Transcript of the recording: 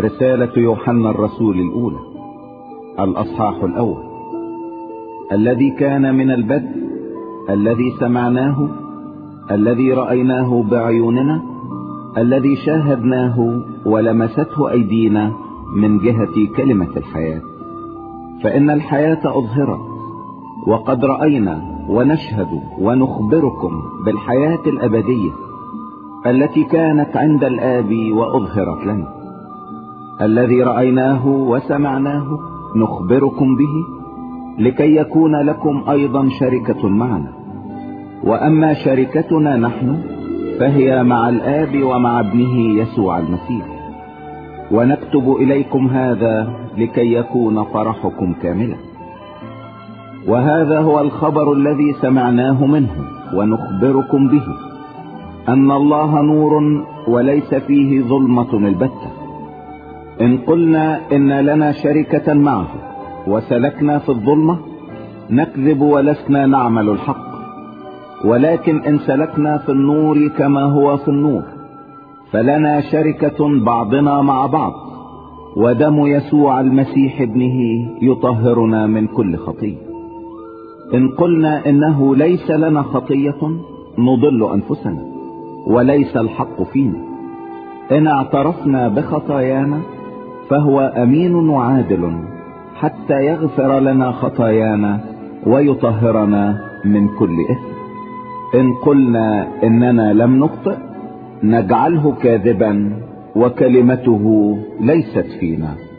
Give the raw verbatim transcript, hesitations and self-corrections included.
رسالة يوحنا الرسول الأولى الأصحاح الأول. الذي كان من البدء، الذي سمعناه، الذي رأيناه بعيوننا، الذي شاهدناه ولمسته أيدينا من جهة كلمة الحياة. فإن الحياة أظهرت، وقد رأينا ونشهد ونخبركم بالحياة الأبدية التي كانت عند الآب وأظهرت لنا. الذي رأيناه وسمعناه نخبركم به، لكي يكون لكم أيضا شركة معنا. وأما شركتنا نحن فهي مع الآب ومع ابنه يسوع المسيح. ونكتب إليكم هذا لكي يكون فرحكم كاملا. وهذا هو الخبر الذي سمعناه منه ونخبركم به، أن الله نور وليس فيه ظلمة البتة. إن قلنا إن لنا شركة معه وسلكنا في الظلمة نكذب ولسنا نعمل الحق. ولكن إن سلكنا في النور كما هو في النور فلنا شركة بعضنا مع بعض، ودم يسوع المسيح ابنه يطهرنا من كل خطية. إن قلنا إنه ليس لنا خطية نضل أنفسنا وليس الحق فينا. إن اعترفنا بخطايانا فهو أمين وعادل حتى يغفر لنا خطايانا ويطهرنا من كل إثم. إن قلنا إننا لم نخطئ نجعله كاذبا وكلمته ليست فينا.